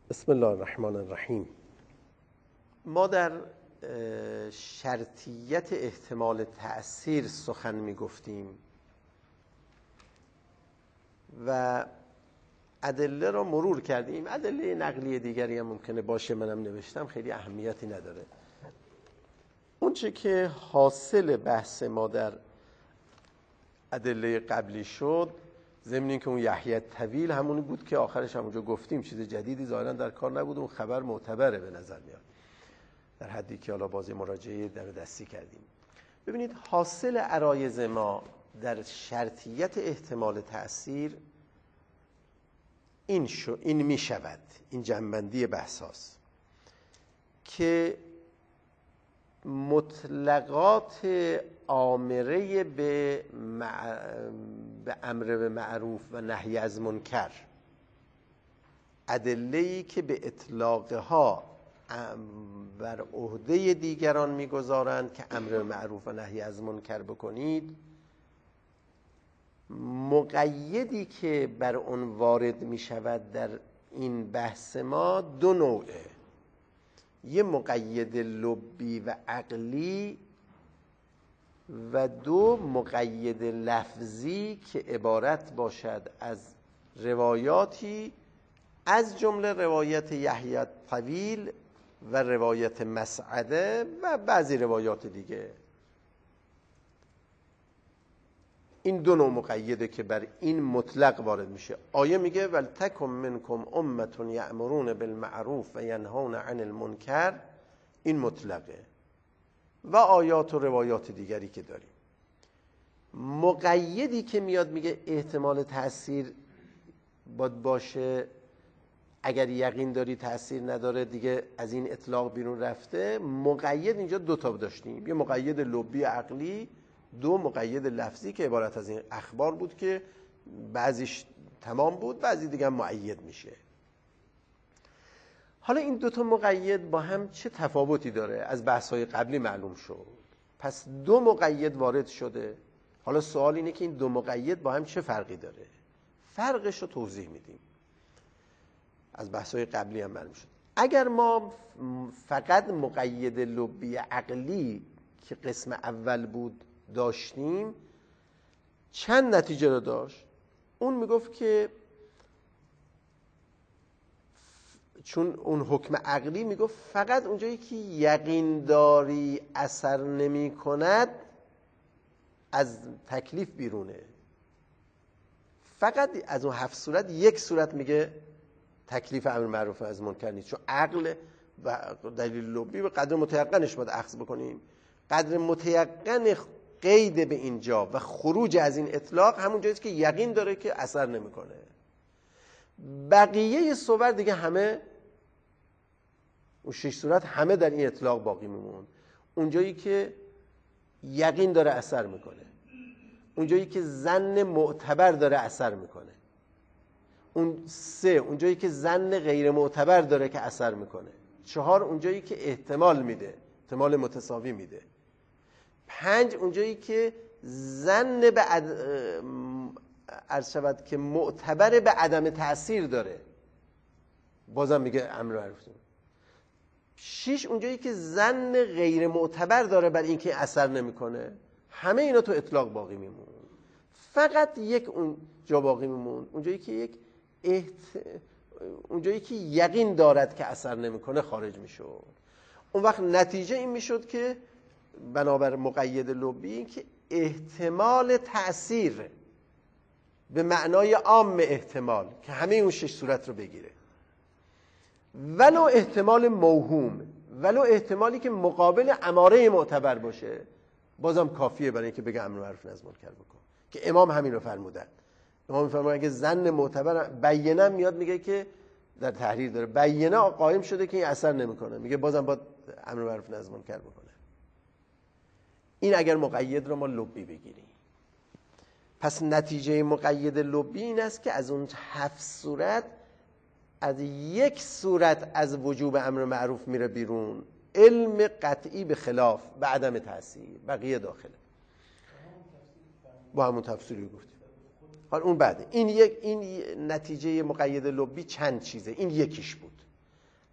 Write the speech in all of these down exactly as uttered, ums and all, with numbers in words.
بسم الله الرحمن الرحیم. ما در شرطیت احتمال تأثیر سخن می گفتیم و ادله را مرور کردیم. ادله نقلی دیگری هم ممکنه باشه، منم نوشتم، خیلی اهمیتی نداره. اون چه که حاصل بحث ما در ادله قبلی شد، ضمن اینکه اون یحیی طویل همونی بود که آخرش همونجا گفتیم، چیز جدیدی ظاهرا در کار نبود، اون خبر معتبره به نظر میاد در حدی که حالا بازی مراجعه در دستی کردیم. ببینید حاصل عرایض ما در شرطیت احتمال تأثیر این شو این می شود، این جنبندی بحث هاست که مطلقات آمره به, مع... به امر به معروف و نهی از منکر، ادله‌ای که به اطلاقها بر عهده دیگران میگذارند که امر به معروف و نهی از منکر بکنید، مقیدی که بر اون وارد می شود در این بحث ما دو نوعه. یه مقید لبی و عقلی و دو مقید لفظی که عبارت باشد از روایاتی از جمله روایت یحیی طویل و روایت مسعده و بعضی روایات دیگه. این دو نوع مقیده که بر این مطلق وارد میشه. آیه میگه ولتکن منکم امة یأمرون بالمعروف و ینهون عن المنکر، این مطلقه، و آیات و روایات دیگری که داریم. مقیدی که میاد میگه احتمال تأثیر باید باشه، اگر یقین داری تأثیر نداره دیگه از این اطلاق بیرون رفته. مقید اینجا دو تا داشتیم، یه مقید لبی عقلی، دو مقید لفظی که عبارت از این اخبار بود که بعضیش تمام بود، بعضی دیگه هم مؤید میشه. حالا این دو تا مقید با هم چه تفاوتی داره؟ از بحث‌های قبلی معلوم شد. پس دو مقید وارد شده. حالا سوال اینه که این دو مقید با هم چه فرقی داره؟ فرقش رو توضیح میدیم. از بحث‌های قبلی هم معلوم شد. اگر ما فقط مقید لبی عقلی که قسم اول بود داشتیم، چند نتیجه رو داشت. اون میگفت که چون اون حکم عقلی میگفت فقط اونجایی که یقین داری اثر نمی کند از تکلیف بیرونه. فقط از اون هفت صورت یک صورت میگه تکلیف امر معروف از منکر نیست، چون عقل و دلیل لبی به قدر متیقنش باید اخذ بکنیم. قدر متیقن قید به اینجا و خروج از این اطلاق همون جاییست که یقین داره که اثر نمیکنه. بقیه صور دیگه همه اون شش صورت همه در این اطلاق باقی میمون. اونجایی که یقین داره اثر میکنه، اونجایی که ظن معتبر داره اثر میکنه، اون سه اونجایی که ظن غیر معتبر داره که اثر میکنه، چهار اونجایی که احتمال میده، احتمال متساوی میده، پنج اونجایی که ظن به عد... عرض شود که معتبر به عدم تأثیر داره، بازم میگه امر معروف. شش اونجایی که ظن غیر معتبر داره بر اینکه اثر نمیکنه. همه اینا تو اطلاق باقی میمون. فقط یک اون جا باقی میمون، اونجایی که یک احت... اونجایی که یقین دارد که اثر نمیکنه خارج میشد. اون وقت نتیجه این میشد که بنابر مقید لبی که احتمال تأثیر به معنای عام احتمال که همه اون شش صورت رو بگیره، ولو احتمال موهوم، ولو احتمالی که مقابل اماره معتبر باشه، بازم کافیه برای اینکه بگه امر معروف نهی از منکر بکن، که امام همین رو فرمودن. امام میفرماید اگه ظن معتبر بینه میاد میگه که در تحریر داره بینه قائم شده که این اثر نمیکنه، میگه بازم باید امر معروف نهی از منکر بکنه. این اگر مقید رو ما لبی بگیریم. پس نتیجه مقید لبی این است که از اون هفت صورت از یک صورت از وجوب امر معروف میره بیرون، علم قطعی به خلاف به عدم تأثیر، بقیه داخله. با همون تفسیری گفتیم. حالا اون بعده. این یک این نتیجه مقید لبی چند چیزه. این یکیش بود.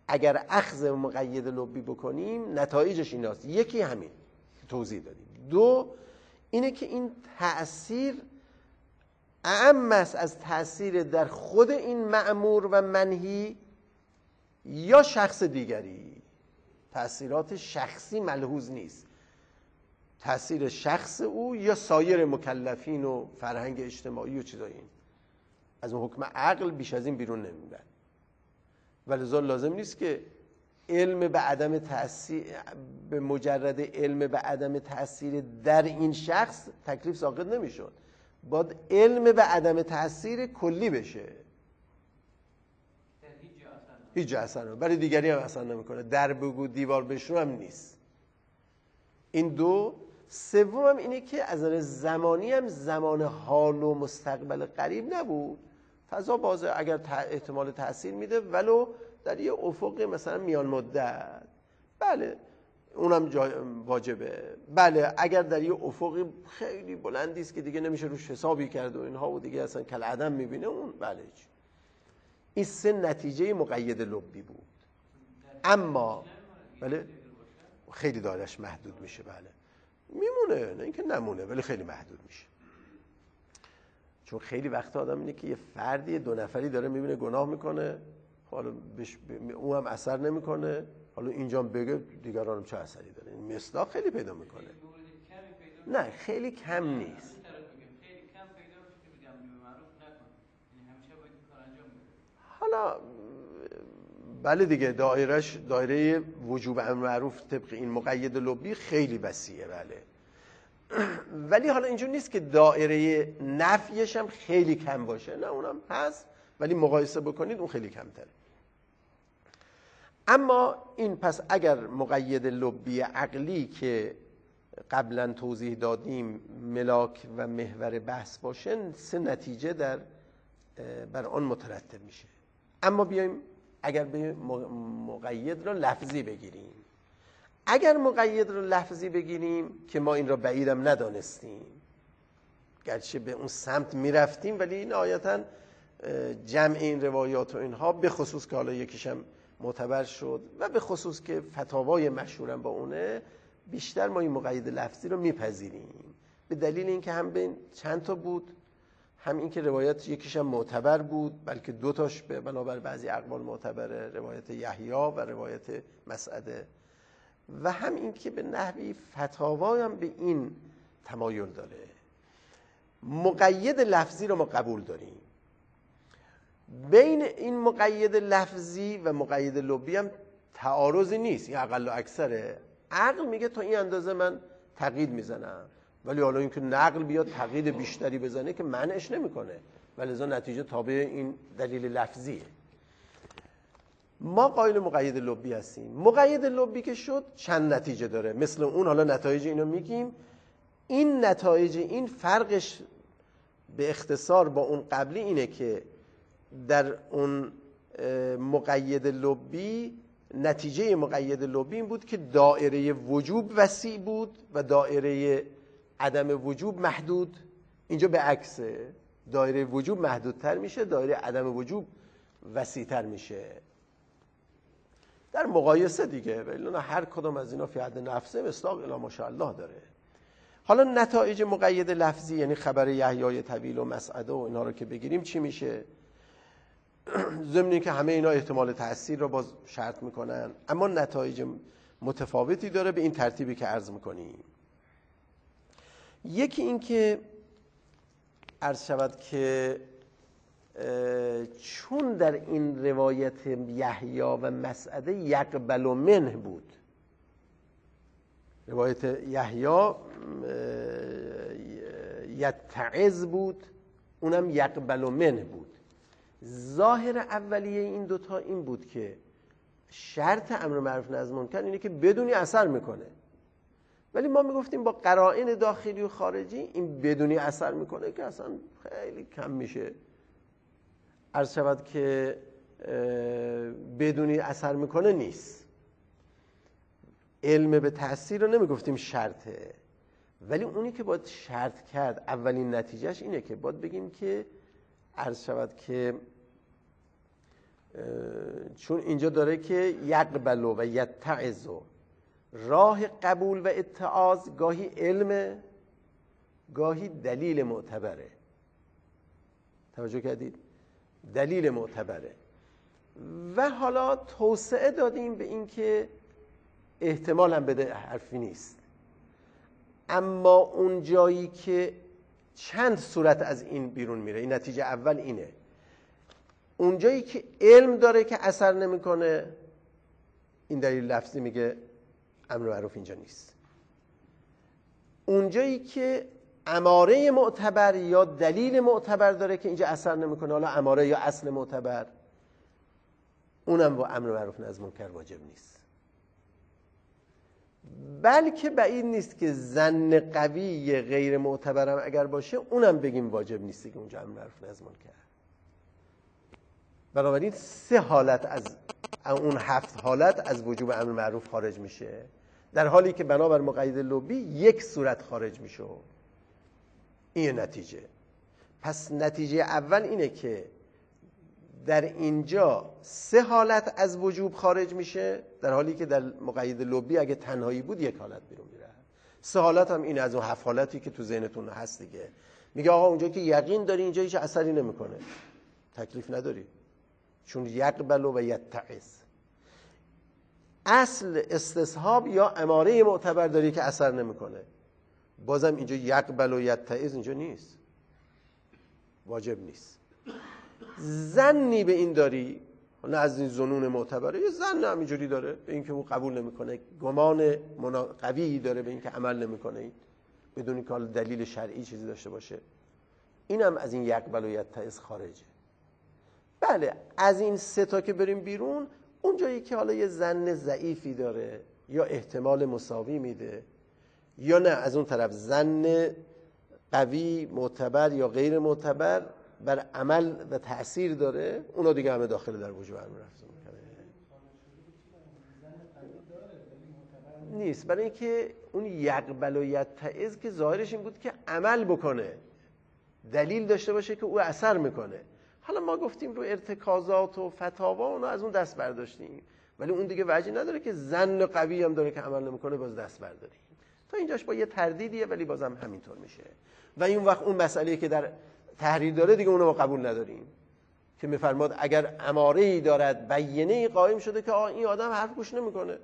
اگر اخذ مقید لبی بکنیم نتایجش ایناست. یکی همین توضیح دادیم. دو اینه که این تأثیر اعم است از تأثیر در خود این مأمور و منهی یا شخص دیگری. تأثیرات شخصی ملحوظ نیست، تأثیر شخص او یا سایر مکلفین و فرهنگ اجتماعی و چیزای این از اون حکم عقل بیش از این بیرون نمیرن. ولذا لازم نیست که علم به عدم تأثیر، به مجرد علم به عدم تأثیر در این شخص تکلیف ساقط نمیشد، باید علم به عدم تأثیر کلی بشه. هیچ اثر برای دیگری هم اثر نمیکنه. در بگو دیوار بشنو هم نیست. این دو. سوم هم اینه که از نظر زمانی هم زمان حال و مستقبل قریب نبود. فضا بازه، اگر احتمال تأثیر میده ولو در یه افق مثلا میان مدت، بله اونم واجبه. بله اگر در یه افق خیلی بلندی است که دیگه نمیشه روش حسابی کرد و اینها و دیگه اصلا کالعدم میبینه، اون بله. این سه نتیجه مقید لبی بود. اما بله خیلی دایرش محدود میشه. بله میمونه، نه اینکه نمونه، ولی خیلی محدود میشه. چون خیلی وقت آدم اینه که یه فردی دو نفری داره میبینه گناه میکنه، حالا بش... او هم اثر نمیکنه، حالا اینجا بگه دیگرانم چه اثری داره. این مصداق خیلی پیدا میکنه. نه خیلی کم نیست. حالا بله دیگه دایرش دایره وجوب امر معروف طبق این مقید لبی خیلی وسیعه. بله ولی حالا اینجور نیست که دایره نفیش هم خیلی کم باشه، نه اونم هست ولی مقایسه بکنید اون خیلی کمتره. اما این پس اگر مقید لبی عقلی که قبلا توضیح دادیم ملاک و محور بحث باشه، سه نتیجه در بر آن مترتب میشه. اما بیایم اگر به مقید را لفظی بگیریم، اگر مقید را لفظی بگیریم که ما این را بعیدم ندانستیم، گرچه به اون سمت میرفتیم، ولی نهایتاً جمع این روایات و اینها به خصوص که حالا یکیشم معتبر شد و به خصوص که فتاوای مشهورم با اونه، بیشتر ما این مقید لفظی رو میپذیریم به دلیل اینکه هم بین چند تا بود، هم این که روایت یکیشم معتبر بود، بلکه دو تاش به بنابر بعضی اقوال معتبره، روایت یحیی و روایت مسعده، و هم این که به نحوی فتاوای هم به این تمایل داره. مقید لفظی رو ما قبول داریم. بین این مقید لفظی و مقید لبی هم تعارضی نیست، این اقل و اکثره. عقل میگه تا این اندازه من تقیید میزنم، ولی حالا اینکه نقل بیاد تقیید بیشتری بزنه که منعش نمیکنه، ولی ازا نتیجه تابع این دلیل لفظیه. ما قائل مقید لبی هستیم. مقید لبی که شد چند نتیجه داره، مثل اون حالا نتایج اینو میگیم. این نتایج این فرقش به اختصار با اون قبلی اینه که در اون مقید لبی نتیجه مقید لبی این بود که دایره وجوب وسیع بود و دایره عدم وجوب محدود. اینجا به عکسه، دایره وجوب محدودتر میشه، دایره عدم وجوب وسیعتر میشه در مقایسه دیگه. ولی هر کدام از اینا فی حد نفسه مصداق الی ماشاءالله داره. حالا نتایج مقید لفظی یعنی خبر یحیی طویل و مسعده و اینا رو که بگیریم چی میشه؟ ضمن که همه اینا احتمال تأثیر رو باز شرط میکنن، اما نتایج متفاوتی داره به این ترتیبی که عرض میکنیم. یکی این که عرض شود که چون در این روایت یحیی و مسعده یقبل منه بود، روایت یحیی یتعظ بود، اونم یقبل منه بود. ظاهر اولیه این دوتا این بود که شرط امر معروف نهی از منکر اینه که بدونی اثر میکنه، ولی ما میگفتیم با قرائن داخلی و خارجی این بدونی اثر میکنه که اصلا خیلی کم میشه. عرض شود که بدونی اثر میکنه نیست. علم به تأثیر رو نمیگفتیم شرطه، ولی اونی که باید شرط کرد اولین نتیجهش اینه که باید بگیم که عرض شود که چون اینجا داره که یقبل و یتعظ، راه قبول و اتعاظ گاهی علم، گاهی دلیل معتبره. توجه کردید؟ دلیل معتبره. و حالا توسعه دادیم به این که احتمال هم بده حرفی نیست، اما اون جایی که چند صورت از این بیرون میره، این نتیجه اول اینه، اون جایی که علم داره که اثر نمیکنه، این دلیل لفظی میگه امر معروف اینجا نیست. اون جایی که اماره معتبر یا دلیل معتبر داره که اینجا اثر نمیکنه، حالا اماره یا اصل معتبر، اونم با امر معروف نهی از منکر واجب نیست. بلکه بعید نیست که ظن قوی غیر معتبرم اگر باشه اونم بگیم واجب نیست که اونجا امر معروف نهی از منکر. بنابراین سه حالت از اون هفت حالت از وجوب امر معروف خارج میشه، در حالی که بنابر مقید لبی یک صورت خارج میشه. این نتیجه. پس نتیجه اول اینه که در اینجا سه حالت از وجوب خارج میشه، در حالی که در مقید لبی اگه تنهایی بود یک حالت بیرون میره. سه حالت هم این از اون هفت حالتی که تو ذهنتون هست دیگه. میگه آقا اونجا که یقین داری اینجا هیچ اثری نمیکنه، تکلیف نداری، چون یقبل و یتعظ. اصل استصحاب یا اماره معتبر داری که اثر نمیکنه، بازم اینجا یقبل و یتعظ اینجا نیست، واجب نیست. ظنی به این داری، نه از این ظنون معتبره، یه ظن همینجوری داره به اینکه او قبول نمیکنه، گمان قوی داره به اینکه عمل نمیکنه بدون اینکه دلیل شرعی چیزی داشته باشه، اینم از این یقبل و یتعظ خارجه. بله از این سه تا که بریم بیرون، اون جایی که حالا یه ظن ضعیفی داره یا احتمال مساوی میده، یا نه از اون طرف ظن قوی معتبر یا غیر معتبر بر عمل و تأثیر داره، اونا دیگه همه داخل در وجوب امر معروف نیست. برای اینکه اون یقبل و یتعظ که ظاهرش این بود که عمل بکنه، دلیل داشته باشه که او اثر میکنه. حالا ما گفتیم رو ارتکازات و فتاوا اونا از اون دست برداشتیم، ولی اون دیگه وجهی نداره که ظن قوی هم داره که عمل نمیکنه باز دست برداریم. تا اینجاش با یه تردیدیه ولی بازم همینطور میشه. و این وقت اون مسئله‌ای که در تحریر داره دیگه اونو ما قبول نداریم، که میفرماد اگر اماره‌ای دارد بیینه‌ای قائم شده که آه این آدم حرف گوش نمیکنه،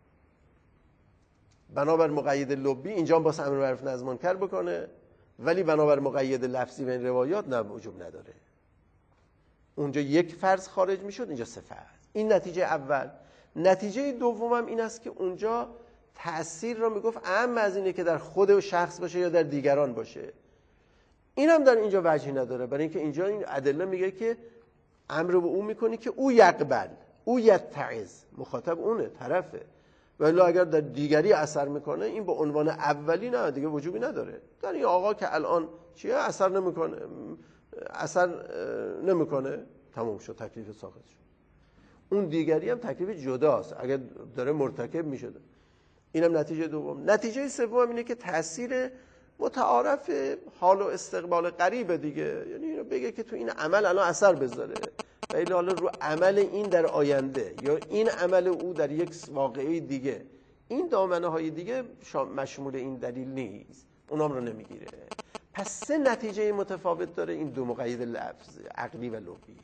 بنابر مقید لبی اینجا با امر معروف نهی از منکر بکنه، ولی بنابر مقید لفظی و این روایات نه وجوب نداره. اونجا یک فرض خارج میشد، اینجا سه فرض. این نتیجه اول. نتیجه دومم این است که اونجا تأثیر رو میگفت اهم از اینه که در خود شخص باشه یا در دیگران باشه. این هم در اینجا وجهی نداره، برای اینکه اینجا این ادله میگه که امر به او میکنی که او یقبل، او یتعظ، مخاطب اونه، طرفه. ولی اگر در دیگری اثر میکنه این به عنوان اولی نه دیگه وجوبی نداره. در این آقا که الان چیه اثر نمیکنه، اثر نمیکنه، تموم شد، تکلیف ساقط شد. اون دیگری هم تکلیف جداست اگر داره مرتکب میشده. اینم نتیجه دوم. نتیجه سوم اینه که تاثیر متعارف حال و استقبال قریب دیگه، یعنی اینو بگه که تو این عمل الان اثر بذاره، ولی حالا رو عمل این در آینده یا این عمل او در یک واقعه دیگه، این دامنه های دیگه مشمول این دلیل نیست، اونام رو نمیگیره. پس سه نتیجه متفاوت داره این دو مقید لفظ، عقلی و لغوی.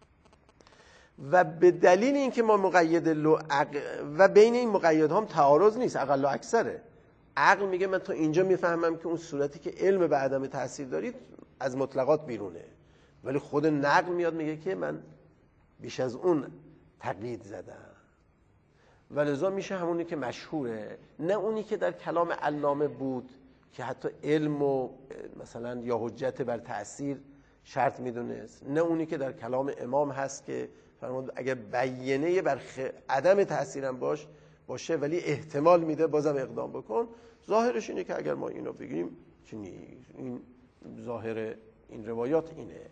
و به دلیل اینکه ما مقید لو عق... و بین این مقیدها هم تعارض نیست، اقل و اکثره. عقل میگه من تا اینجا میفهمم که اون صورتی که علم به عدم تاثیر دارید از مطلقات بیرونه، ولی خود نقل میاد میگه که من بیش از اون تقیید زدم. ولذا میشه همونی که مشهوره، نه اونی که در کلام علامه بود که حتی علم و مثلا یا حجت بر تأثیر شرط میدونست، نه اونی که در کلام امام هست که فرمود اگر بیینه بر خ... عدم تأثیرم باش باشه ولی احتمال میده بازم اقدام بکن. ظاهرش اینه که اگر ما اینو بگیم چی نیست، این ظاهر این روایات اینه.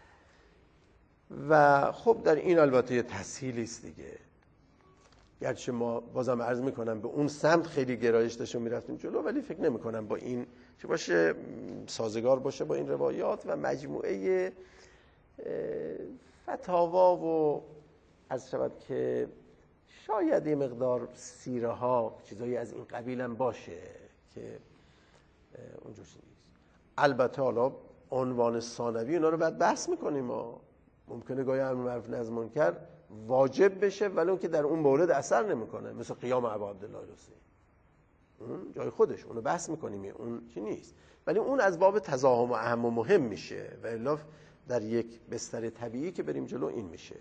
و خب در این البته یه تسهیلی است دیگه، گرچه ما بازم عرض میکنم به اون سمت خیلی گرایش داشتیم میرفتیم جلو، ولی فکر نمیکنم با این چه باشه سازگار باشه با این روایات و مجموعه فتاوا و عرض شود که شاید یه مقدار سیره ها چیزایی از این قبیل هم باشه که اونجور نیست. البته حالا عنوان ثانوی اونا رو بعد بحث میکنیم. ما ممکنه گاهی امر معروف نهی از منکر واجب بشه ولی اون که در اون مورد اثر نمیکنه، مثل قیام ابا عبدالله الحسینی، اون جای خودش اونو بحث میکنیم، اون چی نیست، ولی اون از باب تزاحم و اهم و مهم میشه و الا در یک بستر طبیعی که بریم جلو این میشه.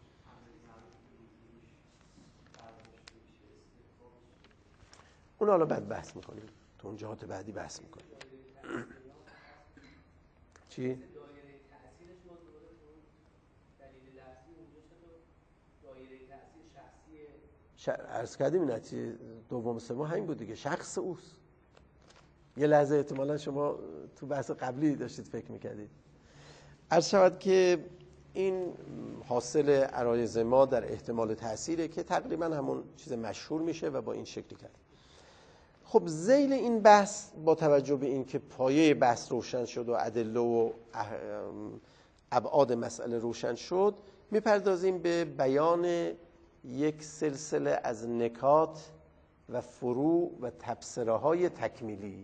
اون حالا بعد بحث میکنیم، تو اون جهات بعدی بحث میکنیم. چی؟ ش... عرض کردیم نتیجه دوم سوم همین بود دیگه، شخص اوست. یه لحظه احتمالا شما تو بحث قبلی داشتید فکر میکردید. عرض شود که این حاصل عرایض ما در احتمال تأثیره که تقریبا همون چیز مشهور میشه و با این شکلی کرد. خب ذیل این بحث با توجه به این که پایه بحث روشن شد و ادله و ابعاد مسئله روشن شد، میپردازیم به بیان یک سلسله از نکات و فروع و تبصره های تکمیلی.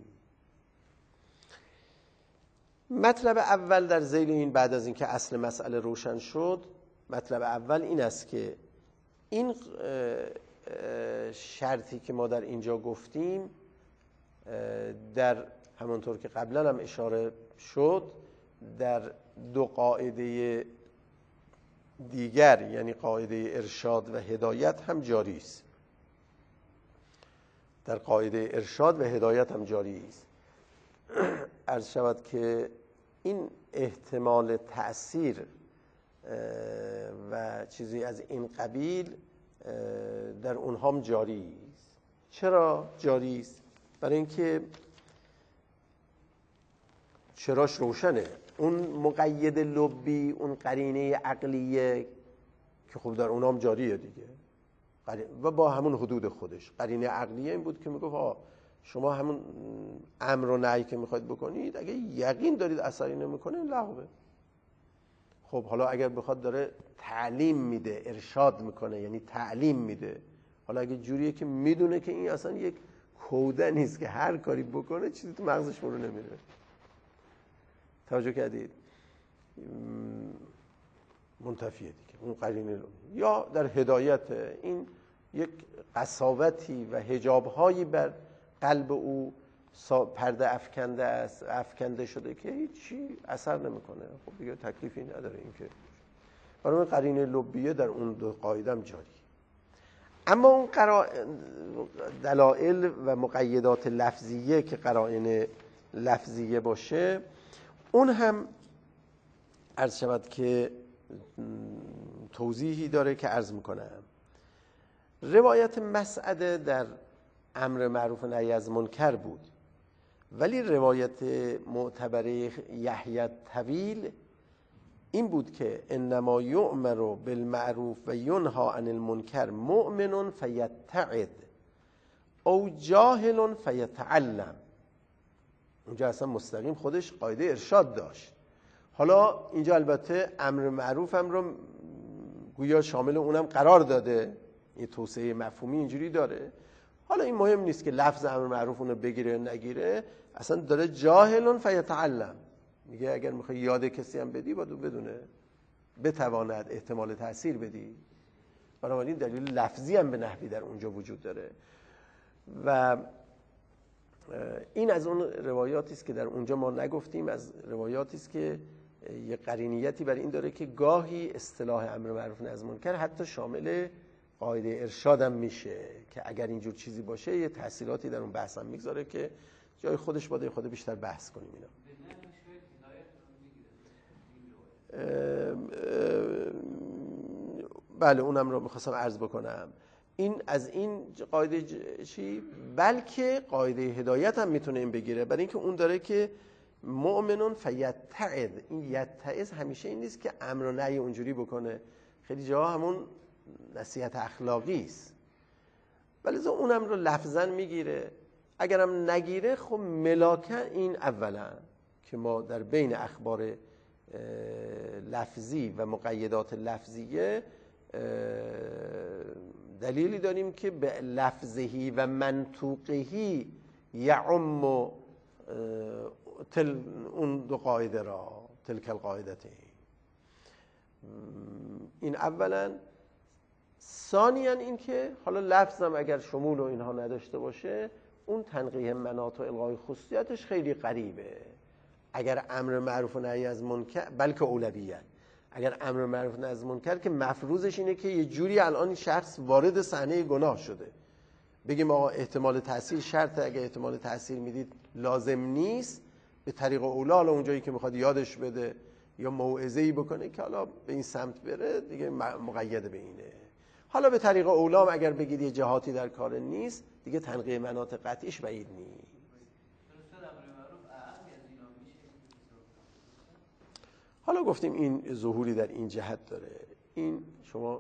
مطلب اول در ذیل این، بعد از اینکه اصل مسئله روشن شد، مطلب اول این است که این شرطی که ما در اینجا گفتیم در همونطور که قبلا هم اشاره شد در دو قاعده دیگر، یعنی قاعده ارشاد و هدایت هم جاری است. در قاعده ارشاد و هدایت هم جاری است. عرض شود که این احتمال تأثیر و چیزی از این قبیل در اونها هم جاری است. چرا جاری است؟ برای اینکه چراش روشنه. اون مقید لبی، اون قرینه عقلیه که خب در اونها هم جاریه دیگه و با همون حدود خودش. قرینه عقلیه این بود که میگفت آه شما همون امر و نهی که میخواید بکنید اگه یقین دارید اثری نمیکنه لغوه. خب حالا اگر بخواد داره تعلیم میده، ارشاد میکنه، یعنی تعلیم میده، حالا اگه جوریه که میدونه که این اصلا یک کوده نیست که هر کاری بکنه چیزی تو مغزش برو نمیره. توجه کردید؟ منتفیه دیگه اون قرینه. یا در هدایت این یک قساوتی و حجاب‌هایی بر قلب او پرده افکنده است، افکنده شده که هیچی اثر نمیکنه. خب دیگه تکلیفی نداره این که برای اون قرینه لبیه در اون دو قاعده هم جاری. اما اون قرا... دلائل و مقیدات لفظیه که قرائن لفظیه باشه، اون هم عرض شود که توضیحی داره که عرض میکنم. روایت مسعده در امر معروف و نهی از منکر بود، ولی روایت معتبره یحیی طویل این بود که انما یؤمر بالمعروف و ینهی عن المنکر مؤمن فیتعظ او جاهل فیتعلم. اونجا اصلا مستقیم خودش قاعده ارشاد داشت. حالا اینجا البته امر معروف هم رو گویا شامل اونم قرار داده، این توسعه مفهومی اینجوری داره. حالا این مهم نیست که لفظ امر معروف اونو بگیره نگیره، اصلا داره جاهل فیتعلم میگه اگر میخوای یاد کسی هم بدی باید بدونه، بتواند احتمال تأثیر بدی. بنابراین دلیل لفظی هم به نحوی در اونجا وجود داره و این از اون روایاتی است که در اونجا ما نگفتیم، از روایاتی است که یه قرینیتی برای این داره که گاهی اصطلاح امر معروف نهی از منکر حتی شامل قاعده ارشاد هم میشه که اگر اینجور چیزی باشه یه تأثیراتی در اون بحث هم میگذاره که جای خودش باید خود بیشتر بحث کنیم اینا. بله اونم رو میخواستم عرض بکنم. این از این قاعده چی؟ بلکه قاعده هدایت هم میتونه این بگیره، برای اینکه اون داره که مؤمنون فیتعظ. این یتعظ همیشه این نیست که امر و نهی اونجوری بکنه، خیلی جاها همون نصیحت اخلاقی است، ولی اونم رو لفظا میگیره. اگرم نگیره خب ملاکه این اولا که ما در بین اخبار لفظی و مقیدات لفظیه دلیلی داریم که به لفظهی و منطوقهی یعم تل اون دو قاعده را تلک القاعدتین. این اولا. ثانیاً این که حالا لفظم اگر شمول و اینها نداشته باشه، اون تنقیح مناط و الغای خصوصیتش خیلی غریبه. اگر امر معروف و نهی از منکر، بلکه اولویت، اگر امر معروف و نهی از منکر که مفروضش اینه که یه جوری الان این شخص وارد صحنه گناه شده، بگیم آقا احتمال تأثیر شرطه، اگه احتمال تأثیر میدید لازم نیست، به طریق اولا حالا اونجایی که میخواد یادش بده یا موعظه‌ای بکنه که حالا به این سمت بره، دیگه مقید به اینه. حالا به طریق اولام اگر بگید یه جهاتی در کار نیست، دیگه تنقیح مناط قطعیش بعید نیست. حالا گفتیم این ظهوری در این جهت داره. این شما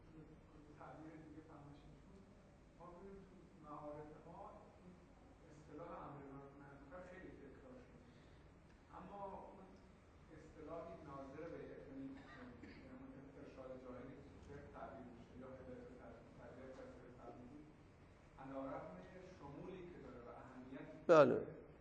بله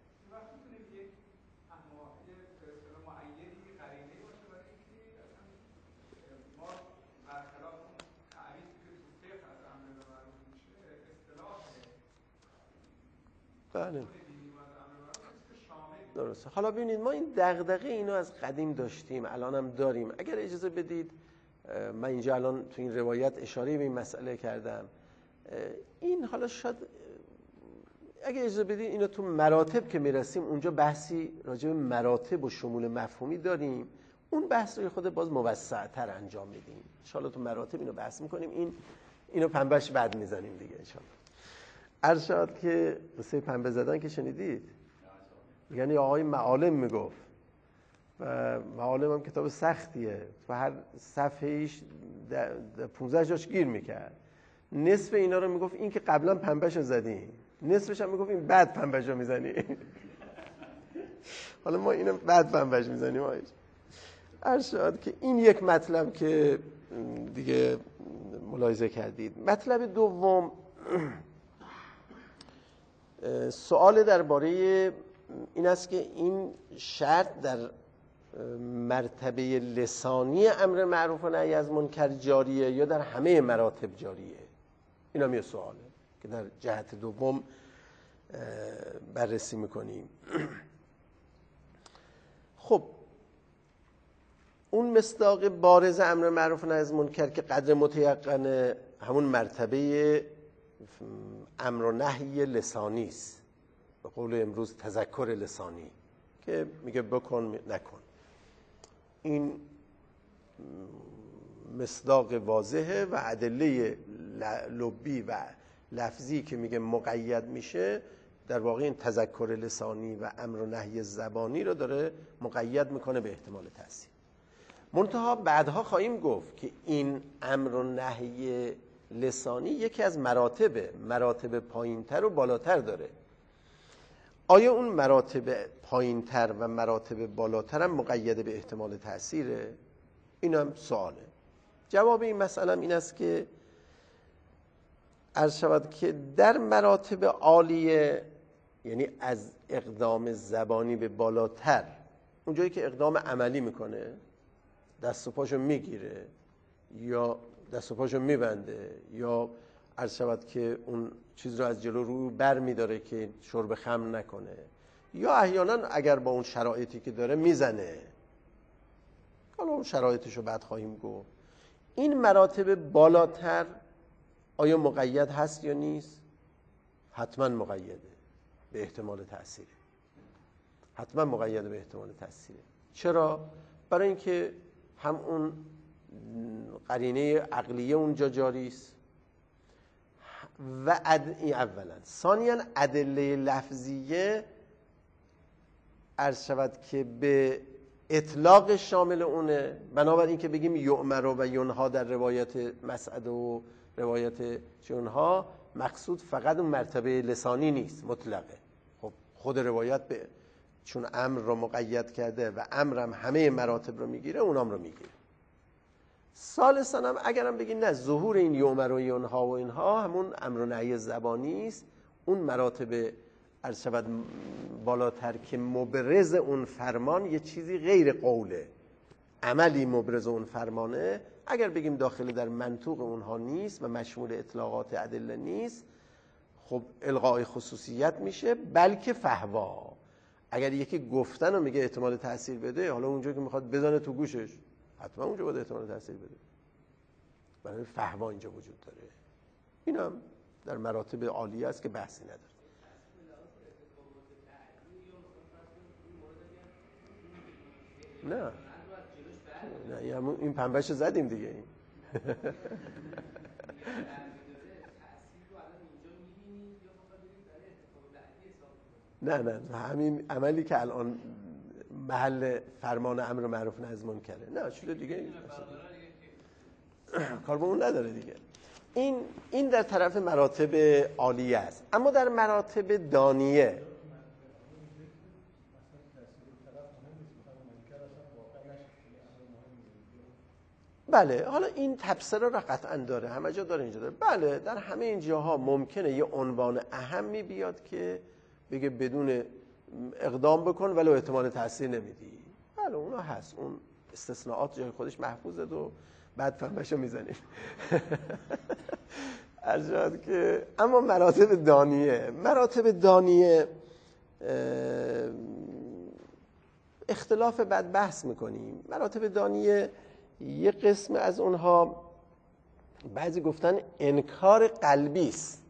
بله درسته. حالا ببینید ما این دغدغه اینو از قدیم داشتیم، الان هم داریم. اگر اجازه بدید من اینجا الان تو این روایت اشاره به این مسئله کردم. این حالا شاید اگر اجازه بدید اینو تو مراتب که میرسیم اونجا بحثی راجع به مراتب و شمول مفهومی داریم، اون بحث رو خود باز موسع‌تر انجام میدیم. ان شاءالله تو مراتب اینو بحث میکنیم. این اینو پنبهش بعد میزنیم دیگه ان شاءالله. ارشاد که قصه پنبه زدن که شنیدید، یعنی آقای معالم میگفت و معالم هم کتاب سختیه، تو هر صفحه‌ایش پانزده جاش گیر میکرد. نصف اینا رو میگفت این که قبلا پنبهشو زدی، نصفش هم میگفت این بعد پنبهشو میزنی. حالا ما اینو بعد پنبهش میزنیم. ارشاد که این یک مطلب که دیگه ملاحظه کردید. مطلب دوم سوال درباره این است که این شرط در مرتبه لسانی امر معروف و نهی از منکر جاریه یا در همه مراتب جاریه؟ این هم یه سواله که در جهت دوم بررسی میکنیم. خب اون مصداق بارز امر معروف و نهی از منکر که قدر متیقن همون مرتبه امر و نهی لسانی است، به قول امروز تذکر لسانی که میگه بکن نکن. این مصداق واضحه و ادله لبی و لفظی که میگه مقید میشه در واقع این تذکر لسانی و امر و نهی زبانی رو داره مقید میکنه به احتمال تأثیر. منتها بعدها خواهیم گفت که این امر و نهی لسانی یکی از مراتب مراتب پایینتر و بالاتر داره. آیا اون مراتب پایینتر و مراتب بالاتر هم مقید به احتمال تأثیره؟ این هم سواله. جواب این مسئله این است که عرض شود که در مراتب عالیه، یعنی از اقدام زبانی به بالاتر، اونجایی که اقدام عملی میکنه، دست و پاشو میگیره یا دست و پاشو میبنده یا عرض شود که اون چیز رو از جلو رو بر میداره که شرب خمر نکنه، یا احیانا اگر با اون شرایطی که داره میزنه، حالا اون شرایطش رو بعد خواهیم گفت. این مراتب بالاتر آیا مقید هست یا نیست؟ حتما مقیده به احتمال تأثیره. حتما مقید به احتمال تأثیره. چرا؟ برای اینکه هم اون قرینه عقلیه اونجا جاری است و اد... این اولا. ثانیاً ادله لفظیه عرض شود که به اطلاق شامل اونه، بنابراین که بگیم یؤمر و ینها در روایت مسعد و روایت چونها مقصود فقط اون مرتبه لسانی نیست، مطلقه. خب خود روایت به چون امر رو مقید کرده و امرم همه مراتب رو میگیره، اونام رو میگیره. ثالثاً هم اگرم بگین نه ظهور این یؤمر و ینها و اینها همون امر و نهی زبانی است، اون مراتب عرض شود بالاتر که مبرز اون فرمان یه چیزی غیر قوله، عملی مبرز اون فرمانه، اگر بگیم داخل در منطوق اونها نیست و مشمول اطلاقات ادله نیست، خب الغای خصوصیت میشه، بلکه فهوا. اگر یکی گفتن و میگه احتمال تاثیر بده، حالا اونجا که میخواد بزنه تو گوشش، حتما اونجا باید احتمال تاثیر بده، برای فهوا اینجا وجود داره. این هم در مراتب عالیه است که بحثی نداره. نه نه این پنبهشو زدیم دیگه. این نه نه همین عملی که الان محل فرمان امر معروف نهی از منکره، نه چیز دیگه کار با اون نداره دیگه. این این در طرف مراتب عالیه است. اما در مراتب دانیه بله، حالا این تبصره را قطعا داره، همه جا داره، اینجا داره. بله در همه این جاها ممکنه یه عنوان اهمی بیاد که بگه بدون اقدام بکن ولی احتمال تاثیر نمیدی. بله اونا هست، اون استثناءات جای خودش محفوظه و بعد فهمشو میزنیم. ارجاد که اما مراتب دانیه مراتب دانیه اختلاف بعد بحث میکنیم. مراتب دانیه یه قسم از اونها بعضی گفتن انکار قلبی است.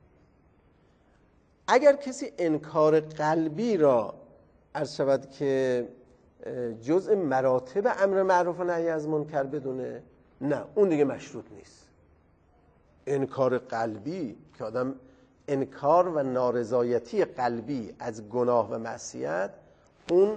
اگر کسی انکار قلبی را عرض شود که جزء مراتب امر معروف و نهی از منکر بدونه، نه اون دیگه مشروط نیست. انکار قلبی که آدم انکار و نارضایتی قلبی از گناه و معصیت، اون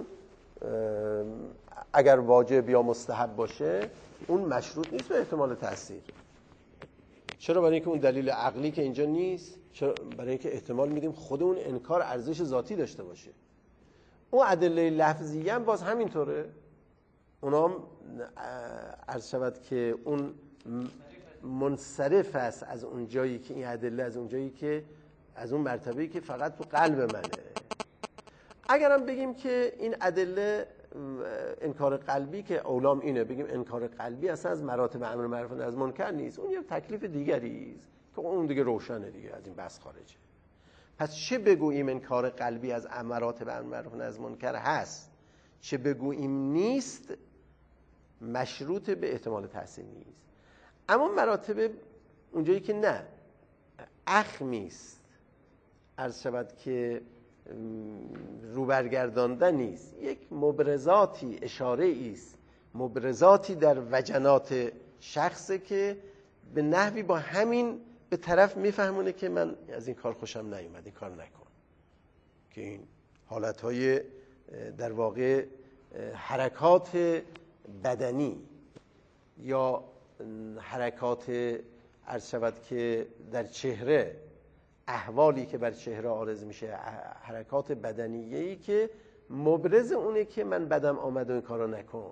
اگر واجب یا مستحب باشه اون مشروط نیست به احتمال تاثیر. چرا؟ برای اینکه اون دلیل عقلی که اینجا نیست. چرا؟ برای اینکه احتمال میدیم خود اون انکار ارزش ذاتی داشته باشه. اون ادله لفظی هم باز همینطوره، اونا هم عرض شود که اون منصرف است از اون جایی که این ادله از اون جایی که از اون مرتبه‌ای که فقط تو قلب منه. اگرم بگیم که این ادله انکار قلبی که اولام اینه، بگیم انکار قلبی اصلا از مراتب امر معروف و نهی از منکر نیست، اون یه تکلیف دیگری است که اون دیگه روشنه دیگه، از این بحث خارجه. پس چه بگوییم انکار قلبی از مراتب امر معروف و نهی از منکر هست، چه بگوییم نیست، مشروط به احتمال تحسین نیست. اما مراتب اونجایی که نه اخمی است، عرض شود که روبرگردانده نیست، یک مبرزاتی اشاره است، مبرزاتی در وجنات شخصه که به نحوی با همین به طرف میفهمونه که من از این کار خوشم نیومد، این کار نکن. که این حالتهای در واقع حرکات بدنی یا حرکات عرض شود که در چهره، احوالی که بر چهره عارض میشه، حرکات بدنیه‌ای که مبرز اونه که من بدم آمد و این کارو نکن.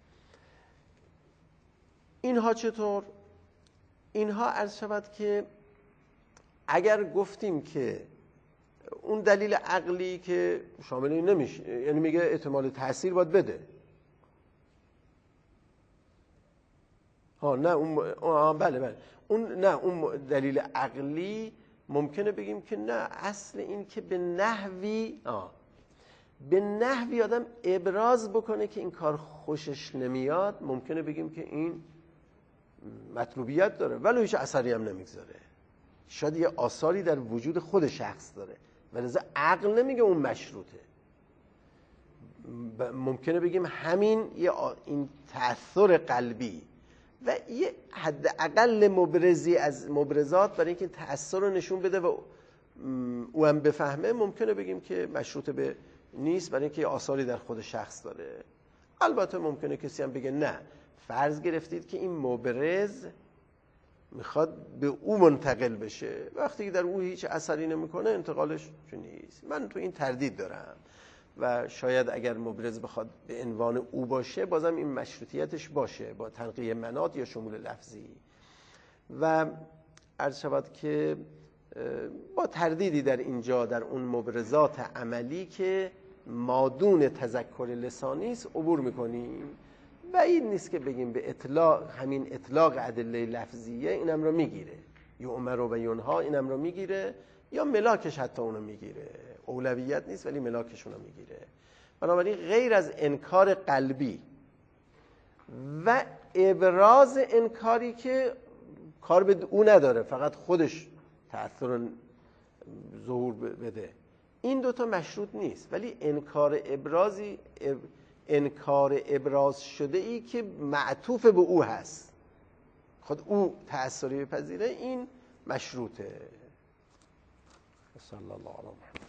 اینها چطور؟ اینها عرض شود که اگر گفتیم که اون دلیل عقلی که شامل این نمیشه، یعنی میگه احتمال تأثیر باید بده، ها نه اون بله بله اون نه اون دلیل عقلی ممکنه بگیم که نه، اصل این که به نحوی آه به نحوی آدم ابراز بکنه که این کار خوشش نمیاد، ممکنه بگیم که این مطلوبیت داره ولی هیچ اثری هم نمیگذاره، شاید یه آثاری در وجود خود شخص داره ولذا عقل نمیگه اون مشروطه. ممکنه بگیم همین یه این تأثیر قلبی و یه حد اقل مبرزی از مبرزات برای اینکه تأثیر رو نشون بده و او هم بفهمه، ممکنه بگیم که مشروط به نیست برای اینکه آثاری در خود شخص داره. البته ممکنه کسی هم بگه نه، فرض گرفتید که این مبرز میخواد به او منتقل بشه، وقتی که در او هیچ اثری نمیکنه انتقالش چون نیست. من تو این تردید دارم. و شاید اگر مبرز بخواد به عنوان او باشه بازم این مشروطیتش باشه با تنقیه مناط یا شمول لفظی. و عرض شود که با تردیدی در اینجا در اون مبرزات عملی که مادون تذکر لسانی است عبور میکنیم. بعید نیست که بگیم به اطلاق، همین اطلاق ادله لفظیه اینم رو میگیره، یؤمر و ینها اینم رو میگیره، یا ملاکش حتی اونو میگیره. اولویت نیست ولی ملاکش اونو میگیره. بنابراین غیر از انکار قلبی و ابراز انکاری که کار به او نداره، فقط خودش تأثیر ظهور بده، این دوتا مشروط نیست. ولی انکار ابرازی انکار ابراز شده ای که معطوف به او هست، خود او تأثیری بپذیره، این مشروطه. صلی الله علیه و